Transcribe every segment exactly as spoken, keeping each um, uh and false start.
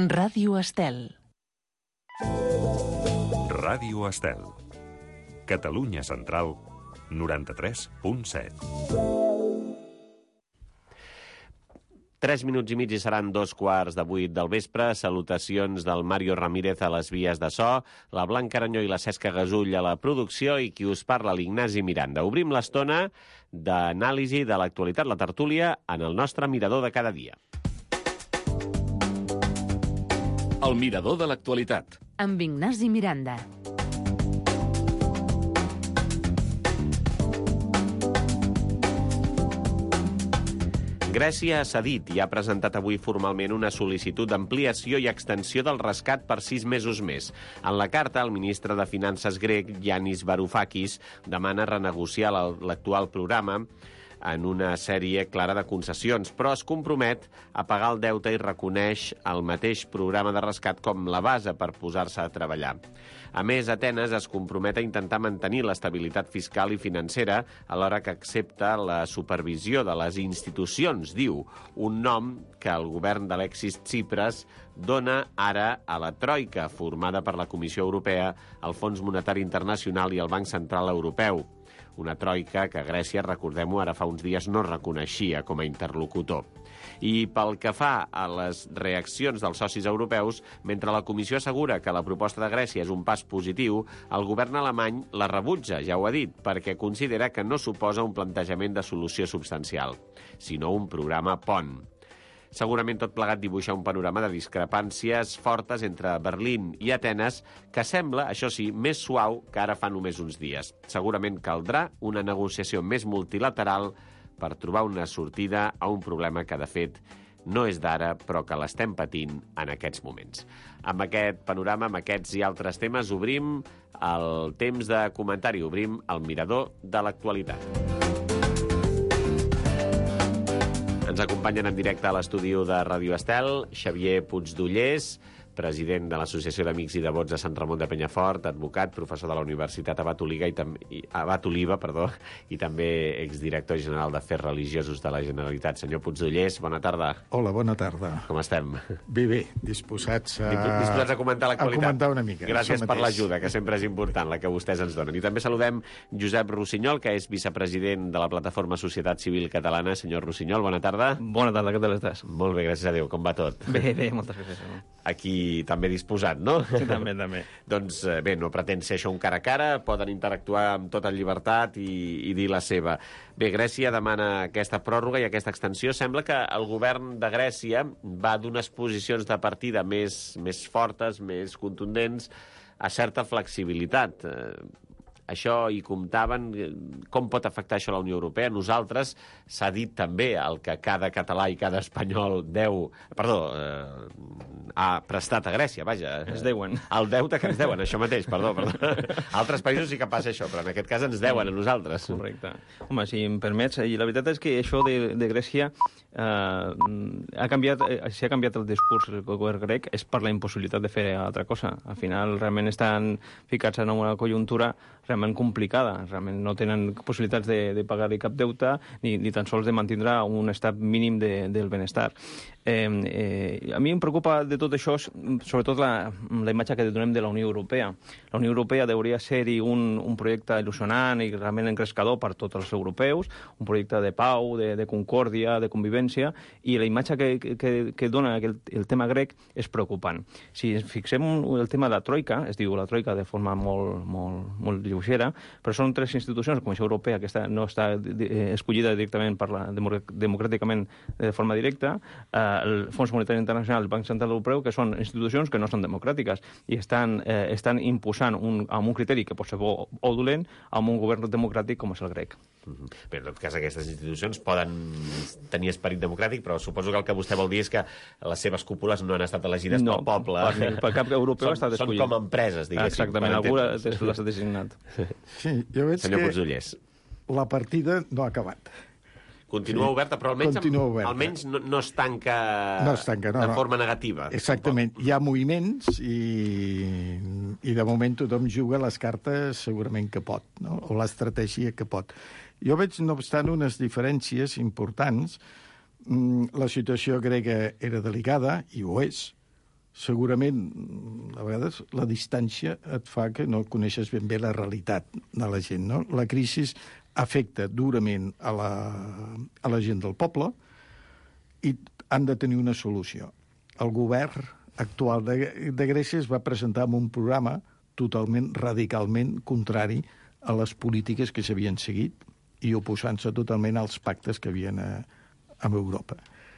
Ràdio Estel. Ràdio Estel. Catalunya Central, noranta-tres punt set. Tres minuts i mig i seran dos quarts de vuit del vespre. Salutacions del Mario Ramírez a les vies de so, la Blanca Aranyó i la Cesca Gasull a la producció i qui us parla, l'Ignasi Miranda. Obrim l'estona d'anàlisi de l'actualitat, la tertúlia, en el nostre mirador de cada dia. El mirador de l'actualitat. Amb Ignasi Miranda. Grècia ha cedit i ha presentat avui formalment una sol·licitud d'ampliació i extensió del rescat per sis mesos més. En la carta, el ministre de Finances grec, Yanis Varoufakis, demana renegociar l'actual programa en una sèrie clara de concessions, però es compromet a pagar el deute i reconeix el mateix programa de rescat com la base per posar-se a treballar. A més, Atenes es compromet a intentar mantenir l'estabilitat fiscal i financera alhora que accepta la supervisió de les institucions, diu, un nom que el govern d'Alexis Tsipras dona ara a la Troika, formada per la Comissió Europea, el Fons Monetari Internacional i el Banc Central Europeu. Una troika que Grècia, recordem-ho, ara fa uns dies no reconeixia com a interlocutor. I pel que fa a les reaccions dels socis europeus, mentre la Comissió assegura que la proposta de Grècia és un pas positiu, el govern alemany la rebutja, ja ho ha dit, perquè considera que no suposa un plantejament de solució substancial, sinó un programa pont. Segurament tot plegat dibuixa un panorama de discrepàncies fortes entre Berlín i Atenes que sembla, això sí, més suau que ara fa només uns dies. Segurament caldrà una negociació més multilateral per trobar una sortida a un problema que, de fet, no és d'ara, però que l'estem patint en aquests moments. Amb aquest panorama, amb aquests i altres temes, obrim el temps de comentari, obrim el mirador de l'actualitat. Ens acompanyen en directe a l'estudi de Ràdio Estel Xavier Puigdollers, president de l'Associació d'Amics i Devots de Sant Ramon de Penyafort, advocat, professor de la Universitat Abat Oliva i, tam i, Abat Oliva, perdó, i també exdirector general d'Afers Religiosos de la Generalitat. Senyor Puigdollers, bona tarda. Hola, bona tarda. Com estem? Bé, bé, disposats a... Disposats a comentar l'actualitat. A comentar una mica. Gràcies per l'ajuda, que sempre és important, la que vostès ens donen. I també saludem Josep Rossinyol, que és vicepresident de la plataforma Societat Civil Catalana. Senyor Rossinyol, bona tarda. Bona tarda, què tal estàs? Molt bé, gràcies a Déu. Com va tot? Bé, bé, moltes gràcies. Aquí també disposat, no? Sí, també, també. Doncs bé, no pretén ser això un cara a cara, poden interactuar amb tota llibertat i, i dir la seva. Bé, Grècia demana aquesta pròrroga i aquesta extensió. Sembla que el govern de Grècia va d'unes posicions de partida més, més fortes, més contundents, a certa flexibilitat. Això hi comptaven, com pot afectar això a la Unió Europea? Nosaltres, s'ha dit també el que cada català i cada espanyol deu, perdó, eh, ha prestat a Grècia, vaja. Ens deuen. El deute que ens deuen, això mateix, perdó, perdó. Altres països sí que passa això, però en aquest cas ens deuen a nosaltres. Correcte. Home, si em permets, i la veritat és que això de, de Grècia eh, ha canviat, eh, si ha canviat el discurs del govern grec és per la impossibilitat de fer altra cosa. Al final, realment estan ficats en una conjuntura realment complicada. Realment no tenen possibilitats de, de pagar-hi cap deute ni, ni tan sols de mantindre un estat mínim de, del benestar. Eh, eh, a mi em preocupa de tot això, sobretot la, la imatge que donem de la Unió Europea. La Unió Europea hauria de ser-hi un, un projecte il·lusionant i realment engrescador per tots els europeus, un projecte de pau, de, de concòrdia, de convivència, i la imatge que, que, que dona el, el tema grec és preocupant. Si fixem el tema de la Troika, es diu la Troika de forma molt, molt, molt lleugera, però són tres institucions, la Comissió Europea, que està, no està escollida directament per la, democràticament de forma directa, eh, el Fons Monetari Internacional, el Banc Central Europeu, que són institucions que no són democràtiques i estan, eh, estan imposant un, amb un criteri que pot ser bo o dolent amb un govern democràtic com és el grec. Mm-hmm. Bé, en tot cas, aquestes institucions poden tenir esperit democràtic, però suposo que el que vostè vol dir és que les seves cúpules no han estat elegides no, pel poble. Per, per cap europeu són, ha estat escollit. Són com empreses, diguéssim. Exactament, algú les ha designat. Sí, jo veig Senyor que Puigdollers, la partida no ha acabat. continua Sí. oberta, però almenys, Continua oberta. almenys no, no es tanca, No es tanca, no, de no. forma negativa. Exactament. Hi ha moviments i, i de moment tothom juga les cartes segurament que pot, no? O l'estratègia que pot. Jo veig, no obstant, unes diferències importants. La situació grega era delicada, i ho és, segurament, a vegades, la distància et fa que no coneixes ben bé la realitat de la gent, no? La crisi afecta durament a la, a la gent del poble i han de tenir una solució. El govern actual de, de Grècia es va presentar amb un programa totalment, radicalment contrari a les polítiques que s'havien seguit i oposant-se totalment als pactes que havien a, amb Europa.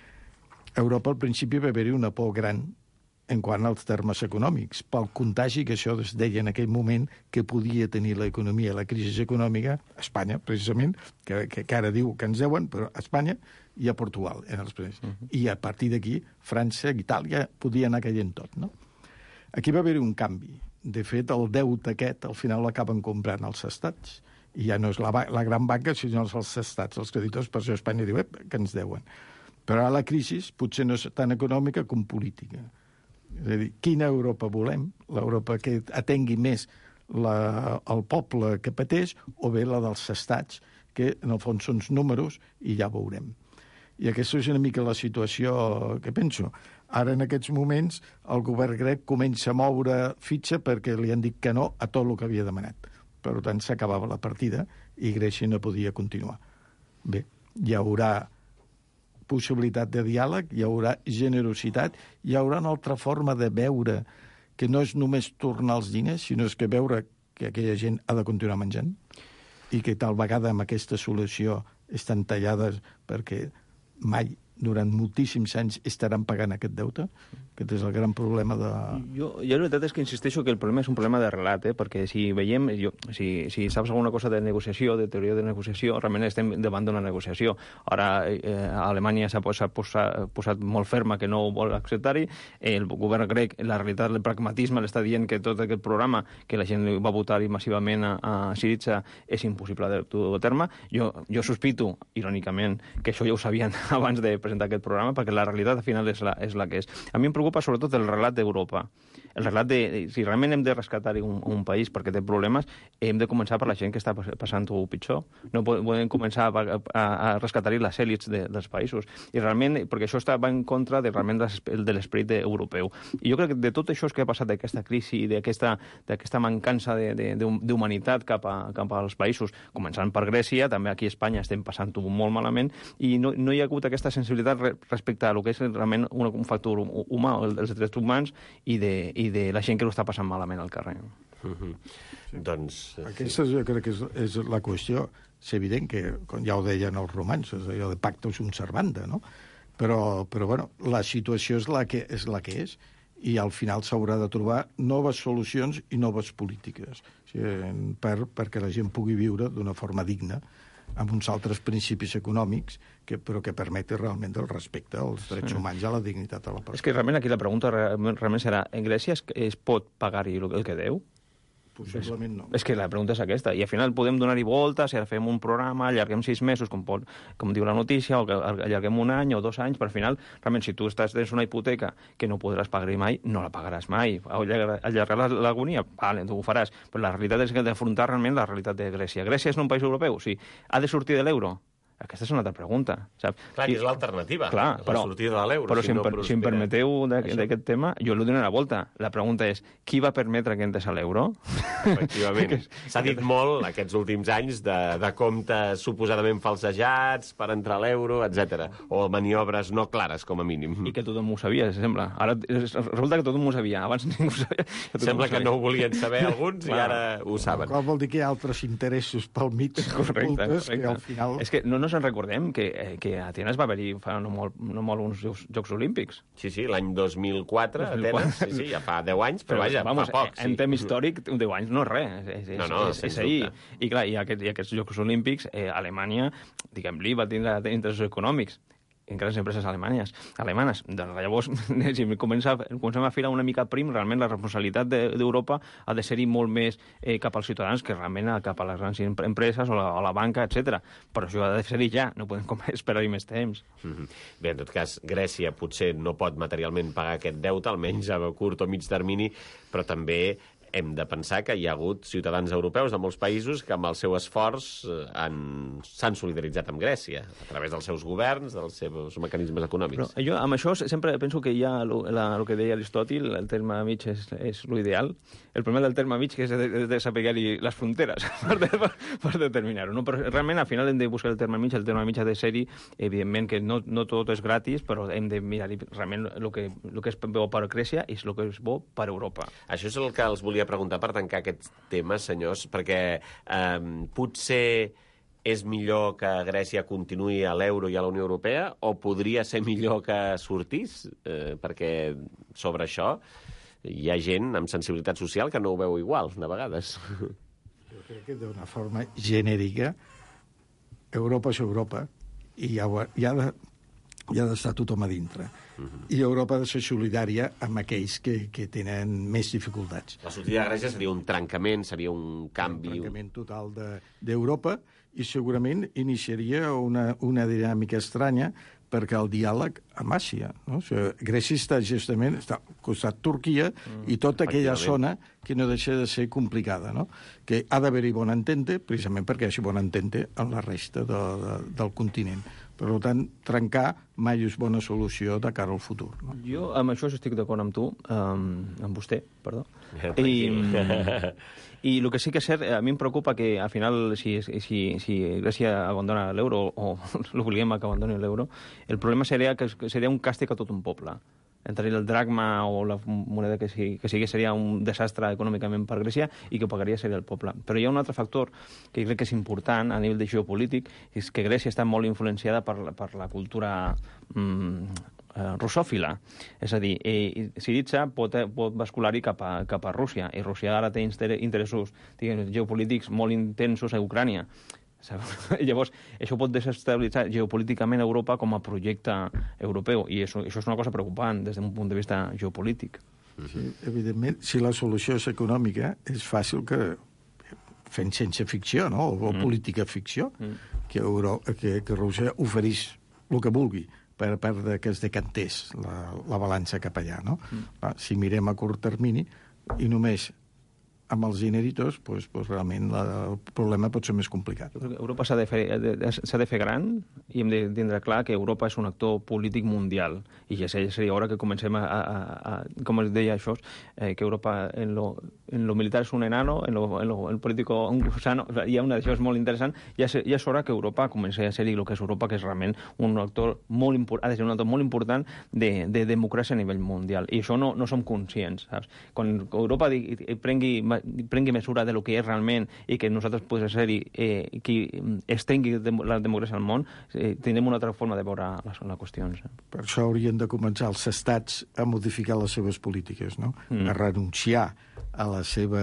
A Europa, al principi, va haver-hi una por gran en quant als termes econòmics, pel contagi que això es deia en aquell moment que podia tenir l'economia, la crisi econòmica, a Espanya, precisament, que, que, que ara diu que ens deuen, però a Espanya i a Portugal. En els primers. Uh-huh. I a partir d'aquí, França, Itàlia, podia anar caient tot, no? Aquí va haver-hi un canvi. De fet, el deute aquest, al final l'acaben comprant els estats. I ja no és la, la gran banca, sinó els estats, els creditors, per això Espanya diu eh, que ens deuen. Però ara la crisi potser no és tan econòmica com política. És a dir, quina Europa volem? L'Europa que atengui més la, el poble que pateix o bé la dels estats, que en el fons són números i ja veurem. I aquesta és una mica la situació que penso. Ara, en aquests moments, el govern grec comença a moure fitxa perquè li han dit que no a tot el que havia demanat. Per tant, s'acabava la partida i Grècia no podia continuar. Bé, hi haurà possibilitat de diàleg, hi haurà generositat, hi haurà una altra forma de veure que no és només tornar els diners, sinó és que veure que aquella gent ha de continuar menjant i que tal vegada amb aquesta solució estan tallades perquè mai, durant moltíssims anys, estaran pagant aquest deute. Aquest és el gran problema de... Jo, jo la veritat és que insisteixo que el problema és un problema de relat, eh? Perquè si veiem, jo, si, si saps alguna cosa de negociació, de teoria de negociació, realment estem davant d'una negociació. Ara eh, Alemanya s'ha posat, posat, posat molt ferma que no vol acceptar-hi, el govern grec, la realitat, el pragmatisme l'està dient que tot aquest programa, que la gent va votar-hi massivament a, a Syriza, és impossible de dur a terme. Jo, jo sospito, irònicament, que això ja ho sabien abans de presentar aquest programa, perquè la realitat al final és la, és la que és. A mi em preocupa sobretot el relat d'Europa. El relat de, si realment hem de rescatar un, un país perquè té problemes, hem de començar per la gent que està passant-ho pitjor. No podem començar a, a, a rescatar-hi les èlits de, dels països. I realment, perquè això està en contra de, realment de l'esperit europeu. I jo crec que de tot això que ha passat d'aquesta crisi i d'aquesta mancança d'humanitat cap, a, cap als països, començant per Grècia, també aquí a Espanya estem passant-ho molt malament, i no, no hi ha hagut aquesta sensibilitat respecte a el que és realment un, un factor humà, els drets humans, i de, i de la gent que ho està passant malament al carrer. Uh-huh. Sí. Doncs... Aquesta jo crec que és, és la qüestió. És evident que, com ja ho deien els romans, és allò de pacta sunt servanda, no? Però, però bueno, la situació és la que és, la que és i al final s'haurà de trobar noves solucions i noves polítiques, o sigui, per, perquè la gent pugui viure d'una forma digna, amb uns altres principis econòmics, que, però que permeti realment el respecte als drets sí. humans i a la dignitat de la persona. És que realment aquí la pregunta realment serà, en Grècia es, es pot pagar-hi el que deu? Possiblement no. És que la pregunta és aquesta. I al final podem donar-hi voltes, i ara fem un programa, allarguem sis mesos, com, pot, com diu la notícia, o que allarguem un any o dos anys, però al final, realment, si tu estàs tens una hipoteca que no podràs pagar-hi mai, no la pagaràs mai. Allargar l'agonia, vale, tu ho faràs. Però la realitat és que hem d'afrontar realment la realitat de Grècia. Grècia és un país europeu, sí. Ha de sortir de l'euro? Aquesta és una altra pregunta, saps? Clar, que és l'alternativa, clar, però, la sortida de l'euro. Però si, si, no em, si em permeteu d'aquest tema, jo li dono la volta. La pregunta és, qui va permetre que entrés a l'euro? Efectivament. S'ha dit molt aquests últims anys de, de comptes suposadament falsejats per entrar a l'euro, etcètera. O maniobres no clares, com a mínim. I que tothom ho sabia, sembla. Ara resulta que tothom ho sabia. Abans ningú ho sabia. Que sembla que no ho volien saber alguns i ara ho saben. Qual vol dir que hi ha altres interessos pel mig, correcte, cultes, correcte. Que al final... És que no nos en recordem que, que a Atenes va haver-hi fa no molt, no molt uns Jocs, Jocs Olímpics. Sí, sí, l'any dos mil quatre, dos mil quatre. Atenes, sí, sí, ja fa deu anys, però, però vaja, vamos, fa poc. Sí. En temps històric, deu anys no és res. És, és, no, no, és, és ahir. I clar, i, aquest, i aquests Jocs Olímpics, eh, Alemanya, diguem-li, va tindre interessos econòmics en grans empreses alemanyes, alemanes. Doncs llavors, si comença, comencem a filar una mica prim, realment la responsabilitat d'Europa de, ha de ser-hi molt més eh, cap als ciutadans que realment cap a les grans empreses o la, o la banca, etcètera. Però això ha de ser-hi ja, no podem esperar-hi més temps. Mm-hmm. Bé, en tot cas, Grècia potser no pot materialment pagar aquest deute, almenys a curt o mig termini, però també hem de pensar que hi ha hagut ciutadans europeus de molts països que amb el seu esforç han, s'han solidaritzat amb Grècia, a través dels seus governs, dels seus mecanismes econòmics. Però jo amb això sempre penso que hi ha el que deia Aristòtil, el terme mig és, és l'ideal. El problema del terme mig que és de, de saber-hi les fronteres per, de, per, per determinar-ho. No? Però realment al final hem de buscar el terme mig, el terme mig ha de ser-hi, evidentment que no, no tot és gratis, però hem de mirar realment el que, el que és bo per Grècia i el que és bo per Europa. Això és el que els volia preguntar per tancar aquest tema, senyors, perquè eh, potser és millor que Grècia continuï a l'euro i a la Unió Europea o podria ser millor que sortís? Eh, perquè sobre això hi ha gent amb sensibilitat social que no ho veu igual, de vegades. Jo crec que d'una forma genèrica Europa és Europa i hi ha, hi ha de, hi ha d'estar tothom a dintre. Uh-huh. I Europa ha de ser solidària amb aquells que, que tenen més dificultats. La sortida de Grècia seria un trencament, seria un canvi... Un trencament total d'Europa de, i segurament iniciaria una, una dinàmica estranya perquè el diàleg amb Àsia. No? O sigui, Grècia està justament està al costat Turquia mm, i tota aquella zona que no deixa de ser complicada, no? Que ha d'haver-hi bon entente, precisament perquè hi hagi bon entente en la resta de, de, del continent. Per tant, trencar mai és bona solució de cara al futur. No? Jo amb això estic d'acord amb tu, amb, amb vostè, perdó. Ja, I, I el que sí que és cert, a mi em preocupa que al final, si, si, si Grècia abandona l'euro o el volíem que abandoni l'euro, el problema seria que seria un càstig a tot un poble. Entre el dracma o la moneda que sigui, que sigui seria un desastre econòmicament per Grècia i que ho pagaria seria el poble. Però hi ha un altre factor que crec que és important a nivell de geopolític, és que Grècia està molt influenciada per, per la cultura mm, eh, russòfila. És a dir, eh, Syriza pot, pot bascular-hi cap, a, cap a Rússia, i Rússia ara té interessos diguem, geopolítics molt intensos a Ucrània. Llavors, això pot desestabilitzar geopolíticament Europa com a projecte europeu, i això, això és una cosa preocupant des d'un punt de vista geopolític. Sí, evidentment, si la solució és econòmica, és fàcil que fent ciència ficció, no? o mm. política ficció, mm. que, Euro, que, que Rússia oferís el que vulgui per, per que es decantés la, la balança cap allà. No? Mm. Va, si mirem a curt termini i només amb els inheritos, doncs, doncs realment la, el problema pot ser més complicat. Europa s'ha de, fer, s'ha de fer gran i hem de tindre clar que Europa és un actor polític mundial i ja seria hora que comencem a, a, a com es deia això, eh, que Europa en lo, en lo militar és un enano, en lo, en lo en político un gusano, hi ha una d'això és molt interessant, ja, ja és hora que Europa comenci a ser el que és Europa, que és realment un actor molt important, ha de ser un actor molt important de, de democràcia a nivell mundial, i això no, no som conscients, saps? Quan Europa di, prengui prengui mesura de lo que és realment i que nosaltres podem ser-hi eh, qui estengui la democràcia al món, eh, tindrem una altra forma de veure les, les qüestions. Per això haurien de començar els estats a modificar les seves polítiques, no? Mm. A renunciar a la seva...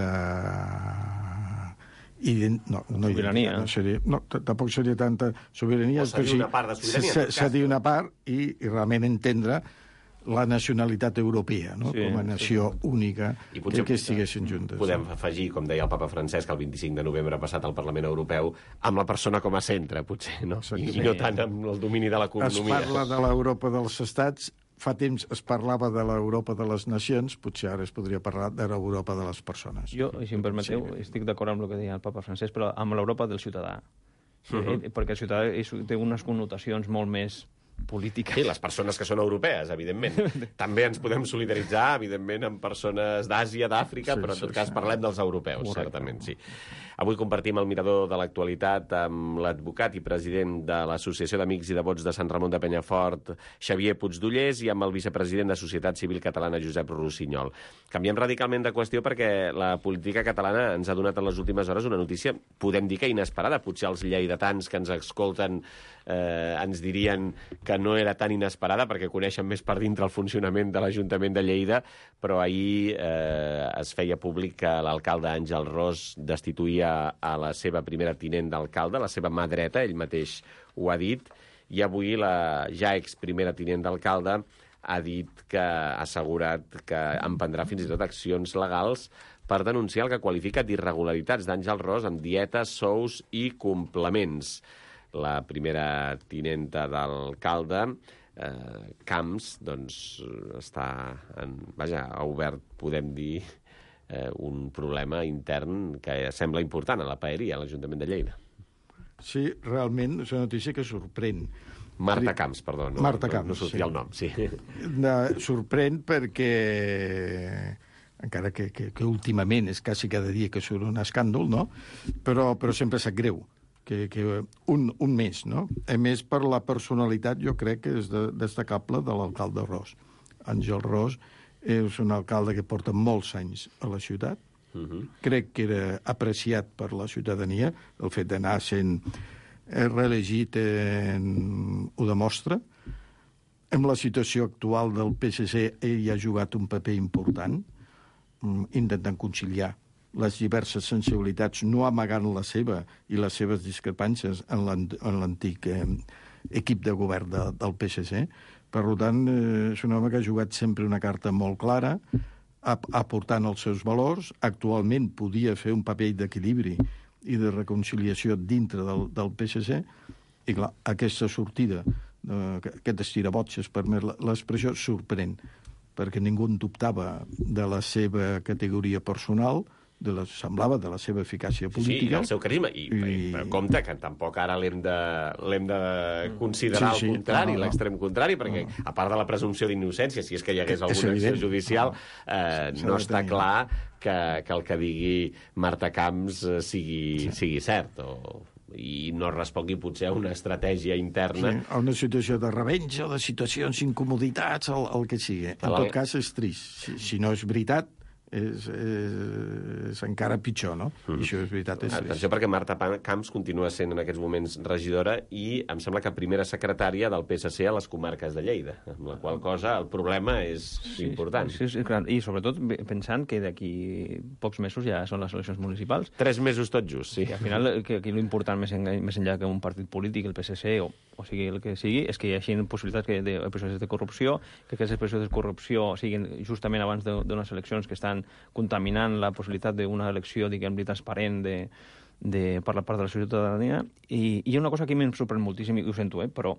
Ident... No, no, sobirania. No, seria... no, tampoc seria tanta sobirania. O cedir una part de sobirania. Cedir una part i, i realment entendre la nacionalitat europea, no? Sí, com a nació sí. única, I potser que, que estiguessin juntes. Podem no? afegir, com deia el papa Francesc, el vint-i-cinc de novembre passat al Parlament Europeu, amb la persona com a centre, potser, no? I, i no tant amb el domini de l'economia. Es parla de l'Europa dels estats, fa temps es parlava de l'Europa de les nacions, potser ara es podria parlar de l'Europa de les persones. Jo, si em permeteu, sí. estic d'acord amb el que deia el papa Francesc, però amb l'Europa del ciutadà. Uh -huh. eh, perquè el ciutadà és, té unes connotacions molt més polítiques. Sí, les persones que són europees, evidentment. També ens podem solidaritzar, evidentment, amb persones d'Àsia, d'Àfrica, sí, però en tot sí, cas sí. parlem dels europeus, correcte. Certament, sí. Avui compartim el mirador de l'actualitat amb l'advocat i president de l'Associació d'Amics i Devots de Sant Ramon de Penyafort, Xavier Puigdollers, i amb el vicepresident de Societat Civil Catalana, Josep Rossinyol. Canviem radicalment de qüestió perquè la política catalana ens ha donat en les últimes hores una notícia, podem dir que inesperada. Potser els lleidatans que ens escolten eh, ens dirien que no era tan inesperada perquè coneixen més per dintre el funcionament de l'Ajuntament de Lleida, però ahir eh, es feia públic que l'alcalde Àngel Ros destituïa a la seva primera tinent d'alcalde, la seva mà dreta, ell mateix ho ha dit, i avui la ja ex primera tinent d'alcalde ha dit que ha assegurat que emprendrà fins i tot accions legals per denunciar el que qualifica d'irregularitats d'Àngel Ros en dietes, sous i complements. La primera tinenta d'alcalde, eh, Camps, doncs està en, vaja, ha obert, podem dir, eh, un problema intern que sembla important a la paeria, a l'Ajuntament de Lleida. Sí, realment és una notícia que sorprèn. Marta Camps, perdó. No, Marta Camps, no, no sortia sí. el nom, sí. De, sorprèn perquè, encara que, que, que últimament és quasi cada dia que surt un escàndol, no? Però, però sempre sap greu que, que un, un mes, no? A més, per la personalitat, jo crec que és de, destacable de l'alcalde Ros. Àngel Ros és un alcalde que porta molts anys a la ciutat. Uh-huh. Crec que era apreciat per la ciutadania. El fet d'anar sent reelegit en... ho demostra. En la situació actual del P S C, ell ha jugat un paper important, intentant conciliar les diverses sensibilitats, no amagant la seva i les seves discrepàncies en l'antic eh, equip de govern de, del P S C. Per tant, eh, és un home que ha jugat sempre una carta molt clara, aportant els seus valors. Actualment podia fer un paper d'equilibri i de reconciliació dintre del, del P S C, i clar, aquesta sortida, eh, aquest estirabotxes, per més l'expressió, sorprèn, perquè ningú en dubtava de la seva categoria personal, de la, semblava de la seva eficàcia política. Sí, i del seu carisma. I, I... Però compte, que tampoc ara l'hem de, l'hem de considerar sí, sí, el contrari, no, no. l'extrem contrari, perquè no. a part de la presumpció d'innocència, si és que hi hagués alguna acció judicial, eh, no està clar que, que el que digui Marta Camps sigui, sí. sigui cert, o... i no respongui potser a una estratègia interna. Sí, a una situació de revenja, o de situacions, incomoditats, el, el que sigui. En tot cas, és trist. Si, si no és veritat, és, és, és encara pitjor, no? Mm. I això és veritat. És, Atenció, perquè Marta Camps continua sent en aquests moments regidora i em sembla que primera secretària del P S C a les comarques de Lleida, amb la qual cosa el problema és sí, important. Sí, sí, clar. I sobretot pensant que d'aquí pocs mesos ja són les eleccions municipals. Tres mesos tot just, sí. I al final, que aquí l'important més, en, més enllà que un partit polític, el P S C, o, o sigui el que sigui, és que hi hagi possibilitats que de, episodis de corrupció, que aquests episodis de corrupció siguin justament abans d'unes eleccions que estan contaminant la possibilitat d'una elecció, diguem-li, transparent de, de, per la part de la ciutadania. I, i hi ha una cosa que a mi em sorprèn moltíssim, i ho sento, eh, però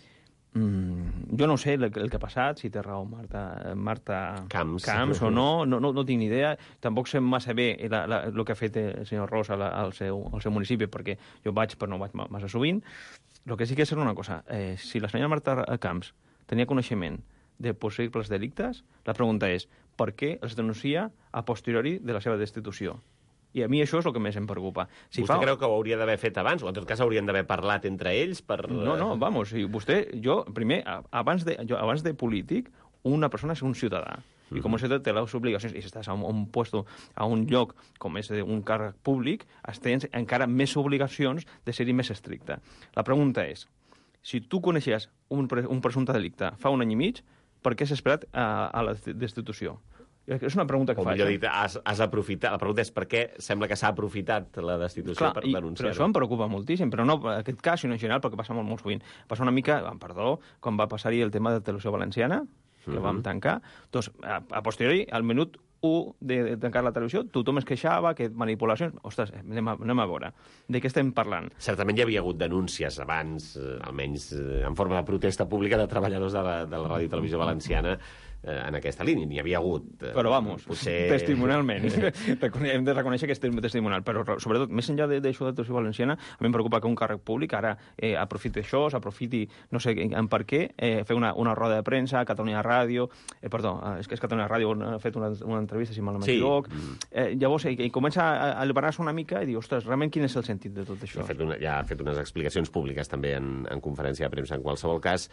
mm, jo no sé el, el que ha passat, si té raó Marta, Marta Camps, Camps o no, no, no, no tinc ni idea. Tampoc sé massa bé la, la, el que ha fet el senyor Ros al, al, seu, al seu municipi, perquè jo vaig, però no vaig massa sovint. El que sí que és una cosa, eh, si la senyora Marta Camps tenia coneixement de possibles delictes, la pregunta és per què els denuncia a posteriori de la seva destitució? I a mi això és el que més em preocupa. Si vostè fa... creu que ho hauria d'haver fet abans? O en tot cas haurien d'haver parlat entre ells? Per... No, no, vamos, vostè, jo, primer, abans de, jo, abans de polític, una persona és un ciutadà. I com a ciutadà té les obligacions, i si estàs a un, un puesto, a un lloc com és un càrrec públic, tens encara més obligacions de ser-hi més estricte. La pregunta és, si tu coneixies un, un presumpte delicte fa un any i mig, per què s'ha esperat a, a la destitució? És una pregunta que o faig. O millor dit, has, has aprofitat... La pregunta és per què sembla que s'ha aprofitat la destitució Clar, per denunciar-ho. Però això em preocupa moltíssim, però no en aquest cas, sinó en general, perquè passa molt, molt sovint. Passa una mica, perdó, quan va passar-hi el tema de televisió valenciana, que uh-huh. vam tancar. Doncs, a, a posteriori, al minut u de, de tancar la televisió, tothom es queixava, que manipulacions... Ostres, anem a, anem a veure. De què estem parlant? Certament hi havia hagut denúncies abans, eh, almenys eh, en forma de protesta pública de treballadors de la, de la Ràdio i Televisió Valenciana eh, en aquesta línia. N'hi havia hagut... Eh, però, vamos, potser... testimonialment. Hem de reconèixer que és testimonial. Però, sobretot, més enllà d'això de la Televisió Valenciana, a mi em preocupa que un càrrec públic ara eh, aprofiti això, s'aprofiti, no sé en per què, eh, fer una, una roda de premsa a Catalunya Ràdio... Eh, perdó, és que és Catalunya Ràdio ha fet una, una entrevista, si mal no m'equivoc. Sí. Eh, llavors, ell, ell comença a, a liberar-se una mica i diu, ostres, realment quin és el sentit de tot això? Ja ha fet, una, ja ha fet unes explicacions públiques també en, en conferència de premsa. En qualsevol cas,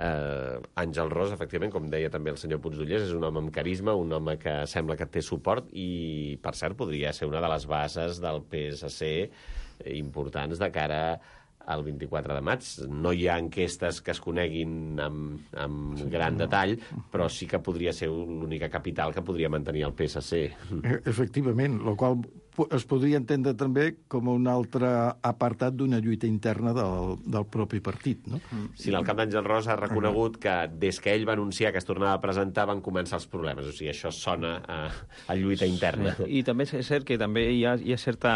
eh, Àngel Ros, efectivament, com deia també el senyor Puigdollers, és un home amb carisma, un home que sembla que té suport i, per cert, podria ser una de les bases del P S C importants de cara el vint-i-quatre de maig. No hi ha enquestes que es coneguin amb, amb gran detall, però sí que podria ser l'única capital que podria mantenir el P S C. Efectivament, el qual es podria entendre també com un altre apartat d'una lluita interna del, del propi partit, no? Sí, l'alcalde Àngel Ros ha reconegut que des que ell va anunciar que es tornava a presentar van començar els problemes, o sigui, això sona a, a lluita interna. I també és cert que també hi ha, hi ha certa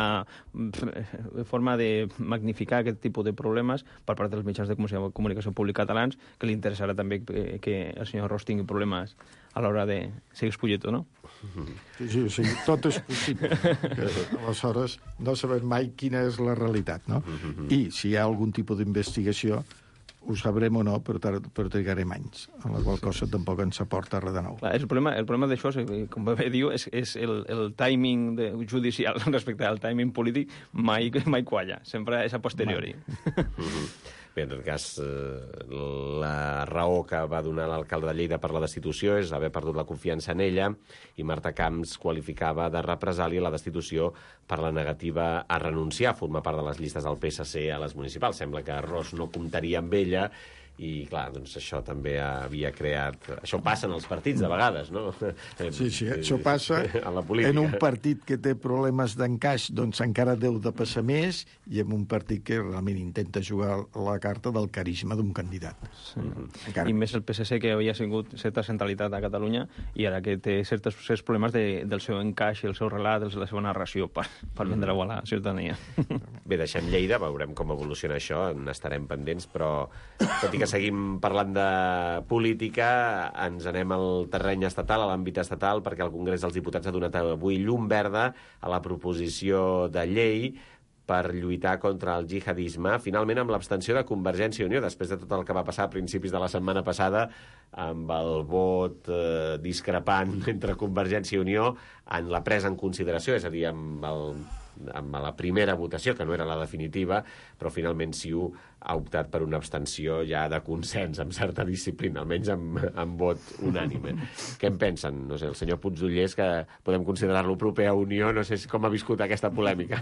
forma de magnificar aquest tipus de problemes per part dels mitjans de comunicació públics catalans, que li interessarà també que, que el senyor Ros tingui problemes a l'hora de seguir espulleto, no? Sí, sí, sí, tot és possible. Aleshores, no sabem mai quina és la realitat, no? I si hi ha algun tipus d'investigació, ho sabrem o no, però, però trigarem anys, en la qual cosa tampoc ens aporta res de nou. Clar, el problema, el problema d'això, com bé diu, és, és el, el timing de, judicial respecte al timing polític mai, mai qualla, sempre és a posteriori. Bé, en tot cas, eh, la raó que va donar l'alcalde de Lleida per la destitució és haver perdut la confiança en ella, i Marta Camps qualificava de represàlia la destitució per la negativa a renunciar a formar part de les llistes del P S C a les municipals. Sembla que Ros no comptaria amb ella, i, clar, doncs això també havia creat... Això passa en els partits, de vegades, no? Sí, sí, això passa en la política. En un partit que té problemes d'encaix, doncs encara deu de passar més, i en un partit que realment intenta jugar la carta del carisma d'un candidat. Sí. Encara... I més el P S C, que havia sigut certa centralitat a Catalunya, i ara que té certs, certs problemes de, del seu encaix, el seu relat, la seva narració, per, per vendre-ho a la ciutadania. Bé, deixem Lleida, veurem com evoluciona això, n'estarem pendents, però tot i que seguim parlant de política, ens anem al terreny estatal, a l'àmbit estatal, perquè el Congrés dels Diputats ha donat avui llum verda a la proposició de llei per lluitar contra el jihadisme, finalment amb l'abstenció de Convergència i Unió, després de tot el que va passar a principis de la setmana passada, amb el vot eh, discrepant entre Convergència i Unió en la presa en consideració, és a dir, amb el amb la primera votació, que no era la definitiva, però finalment CiU ha optat per una abstenció ja de consens, amb certa disciplina, almenys amb, amb vot unànime. Què en pensen? No sé, el senyor Puigdollers, que podem considerar-lo proper a Unió, no sé com ha viscut aquesta polèmica.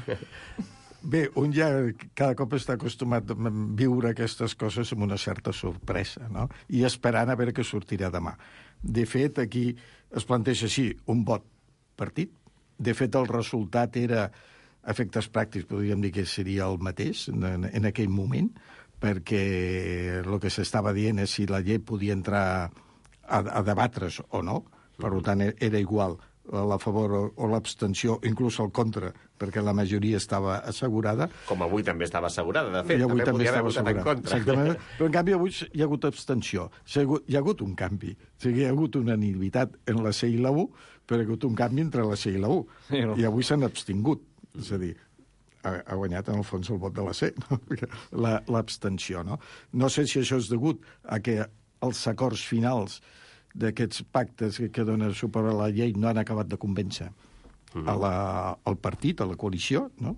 Bé, un ja cada cop està acostumat a viure aquestes coses amb una certa sorpresa, no? I esperant a veure què sortirà demà. De fet, aquí es planteja així, un vot partit. De fet, el resultat era, a efectes pràctics, podríem dir que seria el mateix en, en aquell moment, perquè el que s'estava dient és si la llei podia entrar a, a debatre's o no. Per tant, era igual a favor o, o l'abstenció, inclús el contra, perquè la majoria estava assegurada. Com avui també estava assegurada, de fet. I avui també, també estava assegurada. En contra. Exactament. Però, en canvi, avui hi ha hagut abstenció. Hi ha hagut, hi ha hagut un canvi. O sigui, hi ha hagut una unanimitat en la C i la U, però hi ha hagut un canvi entre la C i la U. Sí, no? I avui s'han abstingut. És a dir, ha, ha guanyat, en el fons, el vot de la C, no? L'abstenció, no? No sé si això és degut a que els acords finals d'aquests pactes que, que donen suport a la llei no han acabat de convèncer a la, al partit, a la coalició, no?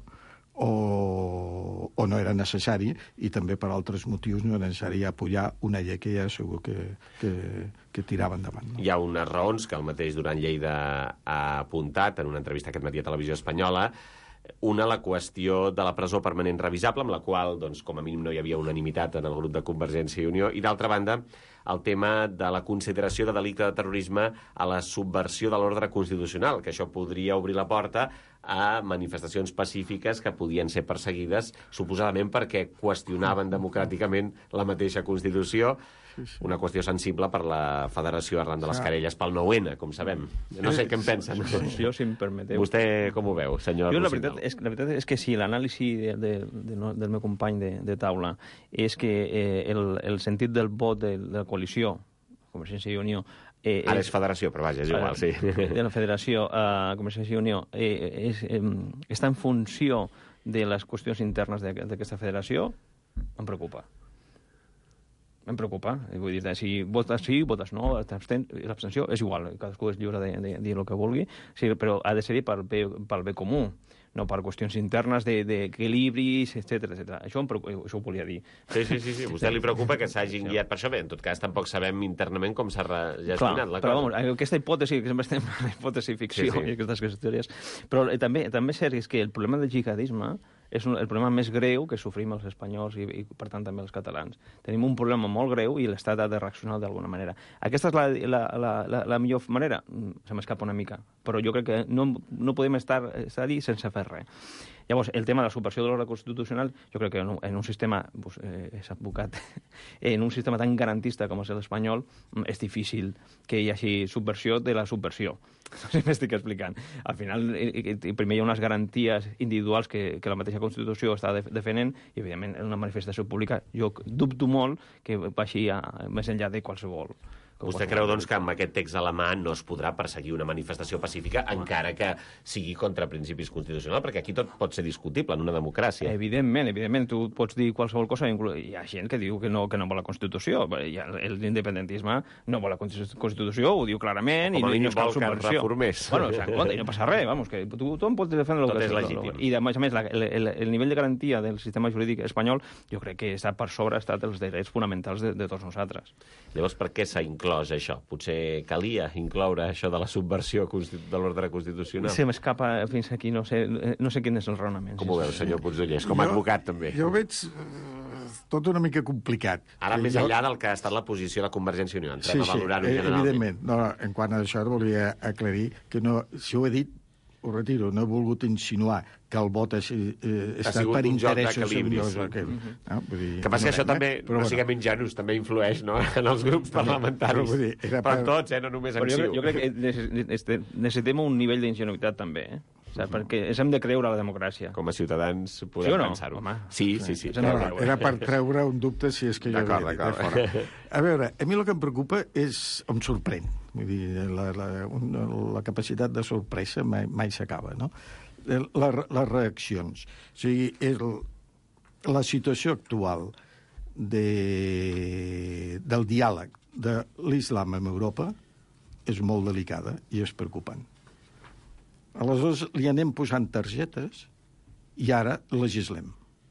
O, o no era necessari, i també per altres motius no era necessari apoyar una llei que ja segur que, que, que tirava endavant. No? Hi ha unes raons que el mateix Duran Lleida ha apuntat en una entrevista aquest matí a Televisió Espanyola. Una, la qüestió de la presó permanent revisable, amb la qual, doncs, com a mínim, no hi havia unanimitat en el grup de Convergència i Unió, i, d'altra banda, el tema de la consideració de delicte de terrorisme a la subversió de l'ordre constitucional, que això podria obrir la porta a manifestacions pacífiques que podien ser perseguides, suposadament perquè qüestionaven democràticament la mateixa Constitució, sí, sí. Una qüestió sensible per la Federació arran de les querelles pel nou ene, com sabem. No sé què en pensen. Jo, si em permeteu. Vostè com ho veu, senyor Jo, la veritat, és, la veritat és que sí, l'anàlisi de, de, de, del meu company de, de taula és que eh, el, el sentit del vot de, de la coalició, Convergència i Unió, Eh, Ara és federació, però vaja, és igual, sí. De la federació, eh, Convergència i Unió, eh, és, eh, està en funció de les qüestions internes d'aquesta federació, em preocupa. Em preocupa. Vull dir, si votes sí, votes no, l'abstenció és igual, cadascú és lliure de, de, de dir el que vulgui, sí, però ha de ser pel bé, pel bé comú, no per qüestions internes d'equilibris, etcètera, etcètera. Això, això ho volia dir. Sí, sí, sí, sí. A vostè li preocupa que s'hagin guiat per això. Bé, en tot cas, tampoc sabem internament com s'ha gestionat la cosa. Però, vamos, aquesta hipòtesi, que sempre estem en la hipòtesi ficció, sí, sí. I aquestes històries, però eh, també, també és cert que el problema del jihadisme és un, el problema més greu que sofrim els espanyols i, i, per tant, també els catalans. Tenim un problema molt greu i l'Estat ha de reaccionar d'alguna manera. Aquesta és la, la, la, la, la millor manera? Se m'escapa una mica, però jo crec que no, no podem estar, estar allà sense fer res. Llavors, el tema de la subversió de l'ordre constitucional, jo crec que en un, en un sistema, pues, eh, és advocat, en un sistema tan garantista com és l'espanyol, és difícil que hi hagi subversió de la subversió. No sé si m'estic explicant. Al final, eh, primer hi ha unes garanties individuals que, que la mateixa Constitució està defendent i, evidentment, en una manifestació pública jo dubto molt que vagi a, més enllà de qualsevol Vostè creu, doncs, que amb aquest text a la mà no es podrà perseguir una manifestació pacífica, encara que sigui contra principis constitucionals, perquè aquí tot pot ser discutible en una democràcia. Evidentment, evidentment, tu pots dir qualsevol cosa, hi ha gent que diu que no, que no vol la Constitució, l'independentisme no vol la Constitució, ho diu clarament, i no és cap subversió. Reformés. Bueno, i no passa res, vamos, que tu, tu em pots defendre tot és legítim. I, a més a més, la, el, el nivell de garantia del sistema jurídic espanyol jo crec que està per sobre ha estat els drets fonamentals de, de tots nosaltres. Llavors, per què s'ha inclòs això? Potser calia incloure això de la subversió de l'ordre constitucional? Se m'escapa fins aquí, no sé, no sé quin és el raonament. Com ho veu, senyor Puigdollers? Com a advocat, també. Jo veig eh, tot una mica complicat. Ara, més jo... enllà del que ha estat la posició de Convergència i Unió, entrem sí, a valorar-ho sí, generalment. Evidentment. No, en quant a això, volia aclarir que no, si ho he dit, ho retiro, no he volgut insinuar que el vot és, eh, està per interessos millors. Que, mm-hmm. no? Vull dir, que passa que això també, eh? no bueno. siguem ingenus, també influeix, no?, en els grups parlamentaris. Però, dir, però per... tots, eh?, no només en jo, jo crec que necessitem un nivell d'ingenuïtat també, eh? O sigui, perquè ens hem de creure a la democràcia. Com a ciutadans podem sí no? pensar-ho. Sí, sí, sí. sí. No, no, era per treure un dubte si és que jo havia dit de fora. A veure, a mi el que em preocupa és... em sorprèn. Vull dir, la, la, una, la capacitat de sorpresa mai, mai s'acaba, no? La, les reaccions. O sigui, el, la situació actual de, del diàleg de l'islam amb Europa és molt delicada i és preocupant. Aleshores li anem posant targetes i ara legislem.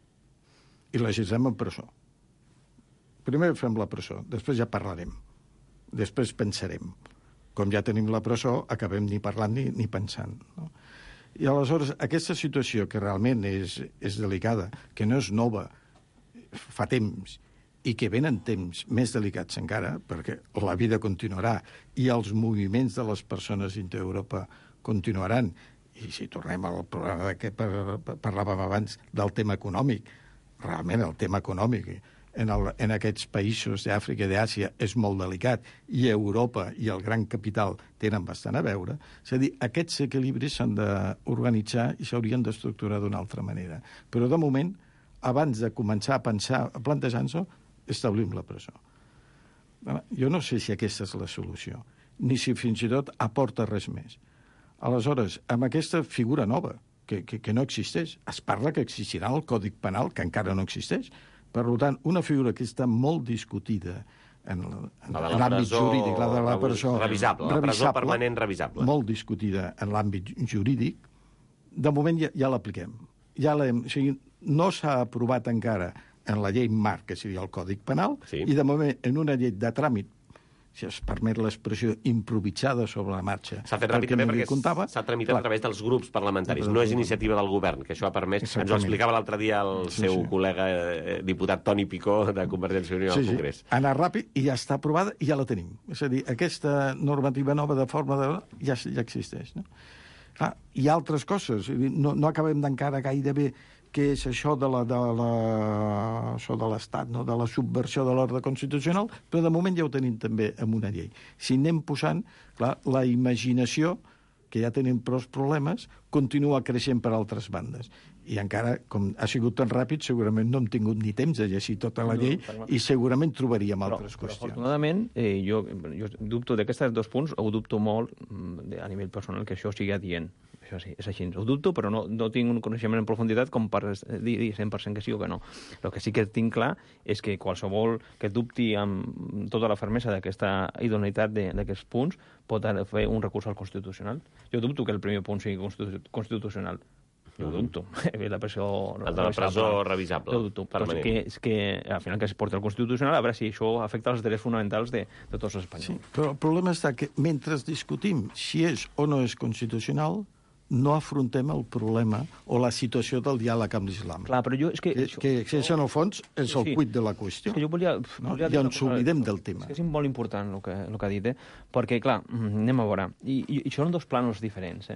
I legislem en presó. Primer fem la presó, després ja parlarem. Després pensarem. Com ja tenim la presó, acabem ni parlant ni, ni pensant. No? I aleshores aquesta situació, que realment és, és delicada, que no és nova, fa temps, i que venen temps més delicats encara, perquè la vida continuarà i els moviments de les persones dintre d'Europa continuaran. I si tornem al problema que parlàvem abans del tema econòmic, realment el tema econòmic en, el, en aquests països d'Àfrica i d'Àsia és molt delicat, i Europa i el gran capital tenen bastant a veure. És a dir, aquests equilibris s'han d'organitzar i s'haurien d'estructurar d'una altra manera. Però de moment, abans de començar a pensar, a plantejar-nos-ho, establim la presó. Jo no sé si aquesta és la solució, ni si fins i tot aporta res més. Aleshores, amb aquesta figura nova, que, que, que no existeix, es parla que existirà el Còdic Penal, que encara no existeix. Per tant, una figura que està molt discutida en l'àmbit jurídic, la de la presó revisable, la presó permanent revisable, molt discutida en l'àmbit jurídic, de moment ja, ja l'apliquem. Ja o sigui, no s'ha aprovat encara en la llei marc, que seria el Còdic Penal, sí. I de moment en una llei de tràmit, si es permet l'expressió, improvisada sobre la marxa. S'ha fet ràpid també perquè s'ha tramitat clar. A través dels grups parlamentaris. No és iniciativa del govern, que això ha permès... Ens ho explicava l'altre dia el sí, seu sí. col·lega eh, diputat Toni Picó, de Convergència i Unió, sí, al Congrés. Sí. Ha anat ràpid i ja està aprovada i ja la tenim. És a dir, aquesta normativa nova de forma de... ja, ja existeix. No? Clar, hi ha altres coses. No, no acabem d'encara gairebé què és això de la, de la, això de l'Estat, no? De la subversió de l'ordre constitucional, però de moment ja ho tenim també en una llei. Si anem posant, clar, la imaginació, que ja tenim prou problemes, continua creixent per altres bandes. I encara, com ha sigut tan ràpid, segurament no hem tingut ni temps de llegir tota la llei no, i segurament trobaríem però, altres però, qüestions. Afortunadament, eh, jo, jo dubto d'aquests dos punts, ho dubto molt a nivell personal que això sigui adient. Això sí, és així. Ho dubto, però no, no tinc un coneixement en profunditat com per dir cent per cent que sí o que no. El que sí que tinc clar és que qualsevol que dubti amb tota la fermesa d'aquesta idoneïtat d'aquests punts pot fer un recurs al Constitucional. Jo dubto que el primer punt sigui constitu constitucional. Jo ho dubto. La presó el de la presó revisable. Jo ho dubto. Però és que, és que al final que es porta al Constitucional a veure si això afecta els drets fonamentals de, de tots els espanyols. Sí, però el problema està que mentre discutim si és o no és constitucional, no afrontem el problema o la situació del diàleg amb l'islam. Clar, però jo... És que, que, això, que, que això, en el fons, és el sí. cuit de la qüestió. És que jo volia... No? volia I ens oblidem del tema. És que és molt important el que, el que ha dit, eh? Perquè, clar, anem a veure. I, i això són dos plànols diferents, eh?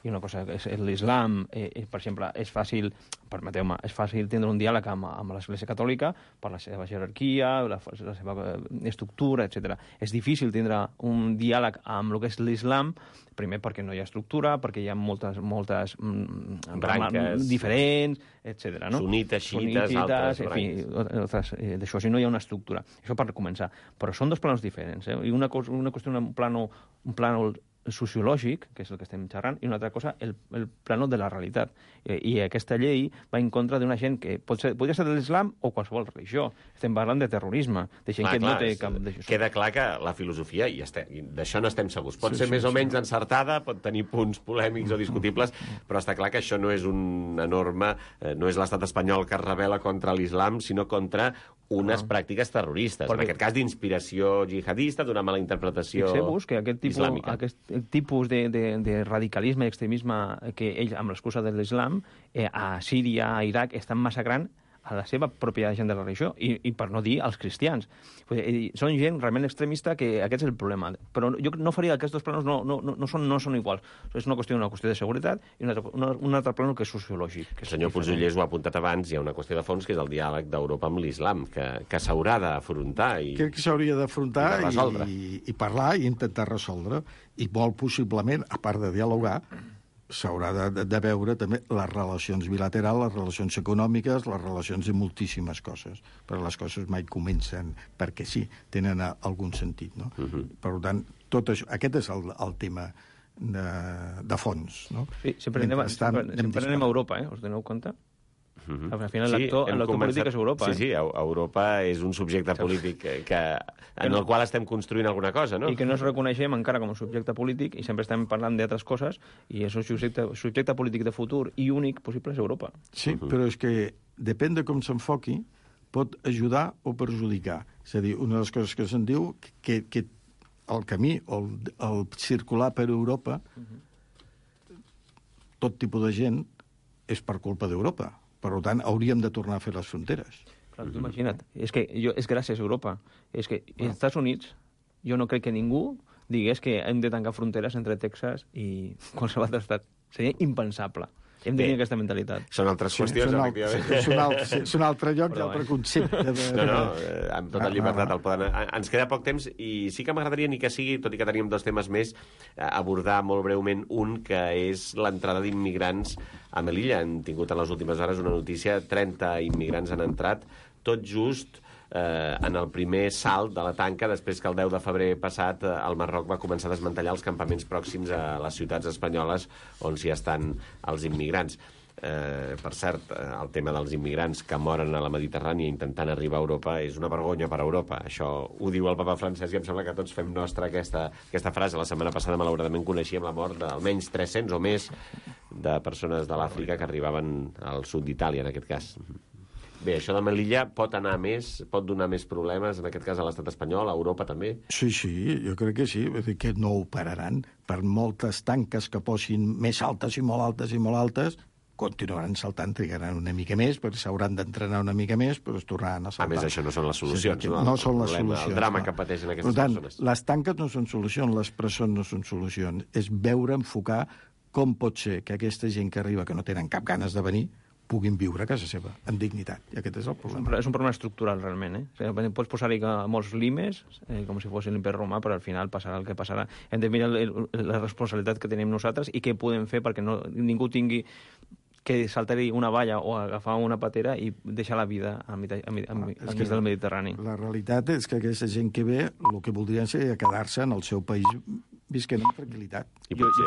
i una cosa que és l'islam, eh, eh, per exemple, és fàcil, permeteu-me, és fàcil tindre un diàleg amb, amb l'Església Catòlica per la seva jerarquia, la, la seva estructura, etcètera. És difícil tindre un diàleg amb el que és l'islam, primer perquè no hi ha estructura, perquè hi ha moltes, moltes mm, branques diferents, etcètera. No? Sunites, xiites, altres branques. En fi, d'això, si no hi ha una estructura. Això per començar. Però són dos planos diferents. Eh? I una, cosa, una qüestió, un plano, un plano sociològic, que és el que estem xerrant, i una altra cosa, el, el plano de la realitat. I, i aquesta llei va en contra d'una gent que pot ser, podria ser de l'islam o qualsevol religió. Estem parlant de terrorisme, de gent clar, que clar, no té és, cap... D'això. Queda clar que la filosofia, i d'això no estem segurs, pot Sí, ser sí, més o sí. menys encertada, pot tenir punts polèmics o discutibles, però està clar que això no és una norma, eh, no és l'estat espanyol que es rebel·la contra l'islam, sinó contra unes pràctiques terroristes. Perquè... En aquest cas, d'inspiració jihadista, d'una mala interpretació Fixeu-vos que aquest tipus, islàmica. aquest tipus de, de, de radicalisme i extremisme que ells, amb l'excusa de l'islam, eh, a Síria, a Iraq, estan massacrant a la seva pròpia gent de la religió, i, i per no dir als cristians. Vull dir, són gent realment extremista, que aquest és el problema. Però jo no faria aquests dos planos, no, no, no, no, són, no són iguals. És una qüestió, una qüestió de seguretat i un altre, una, un altre plano que és sociològic. Que El senyor Pujollers ho ha apuntat abans, hi ha una qüestió de fons, que és el diàleg d'Europa amb l'islam, que, que s'haurà d'afrontar. I... Crec que s'hauria d'afrontar I de resoldre. i, i parlar i intentar resoldre. I molt possiblement, a part de dialogar, s'haurà de, de, de veure també les relacions bilaterals, les relacions econòmiques, les relacions de moltíssimes coses. Però les coses mai comencen perquè sí, tenen a, algun sentit. No? Uh -huh. Per tant, tot això, aquest és el, el tema de, de fons. No? Sí, sempre anem, sempre, sempre anem a Europa, eh? Us doneu compte? Uh -huh. Al final, l'actor hem començat... polític és Europa. Sí, eh? sí, Europa és un subjecte polític que, que, en el qual estem construint alguna cosa, no? I que no ens reconeixem encara com a subjecte polític i sempre estem parlant d'altres coses i és un subjecte, subjecte polític de futur i únic possible és Europa. Sí, uh -huh. però és que depèn de com s'enfoqui, pot ajudar o perjudicar. És a dir, una de les coses que se'n diu que, que el camí o el, el circular per Europa, uh -huh. tot tipus de gent, és per culpa d'Europa. Per tant, hauríem de tornar a fer les fronteres. Clar, tu imagina't. És que jo, és gràcies a Europa. És que als Estats Units jo no crec que ningú digués que hem de tancar fronteres entre Texas i qualsevol altre estat. Seria impensable. Hem de tenir aquesta mentalitat. Són altres qüestions, són, efectivament. és un altre, és un altre lloc i Però, altre eh. concepte. De, No, no, eh, amb tota llibertat el poden... Ens queda poc temps i sí que m'agradaria, ni que sigui, tot i que teníem dos temes més, abordar molt breument un, que és l'entrada d'immigrants a Melilla. Hem tingut en les últimes hores una notícia, trenta immigrants han entrat, tot just eh, en el primer salt de la tanca, després que el deu de febrer passat eh, el Marroc va començar a desmantellar els campaments pròxims a les ciutats espanyoles on s'hi estan els immigrants. Eh, per cert, eh, el tema dels immigrants que moren a la Mediterrània intentant arribar a Europa és una vergonya per a Europa. Això ho diu el papa Francesc i em sembla que tots fem nostra aquesta, aquesta frase. La setmana passada, malauradament, coneixíem la mort d'almenys tres-cents o més de persones de l'Àfrica que arribaven al sud d'Itàlia, en aquest cas. Bé, això de Melilla pot anar més, pot donar més problemes, en aquest cas a l'estat espanyol, a Europa també? Sí, sí, jo crec que sí. Vull dir que no ho pararan. Per moltes tanques que posin més altes i molt altes i molt altes, continuaran saltant, trigaran una mica més, perquè s'hauran d'entrenar una mica més, però es tornaran a saltar. A més, això no són les solucions. Sí, no, no el són les problema, solucions. El drama no. que pateixen aquestes per tant, persones. Les tanques no són solucions, les presons no són solucions. És veure, enfocar com pot ser que aquesta gent que arriba, que no tenen cap ganes de venir, puguin viure a casa seva, en dignitat. I aquest és el problema. És un problema estructural, realment. Eh? O sigui, pots posar-hi molts limes, eh, com si fos l'imperi romà, però al final passarà el que passarà. Hem de mirar el, el, la responsabilitat que tenim nosaltres i què podem fer perquè no, ningú tingui que saltar-hi una valla o agafar una patera i deixar la vida al mig, al mig, al mig, al mig del Mediterrani. La realitat és que aquesta gent que ve el que voldrien ser quedar-se en el seu país visquent amb tranquil·litat. I potser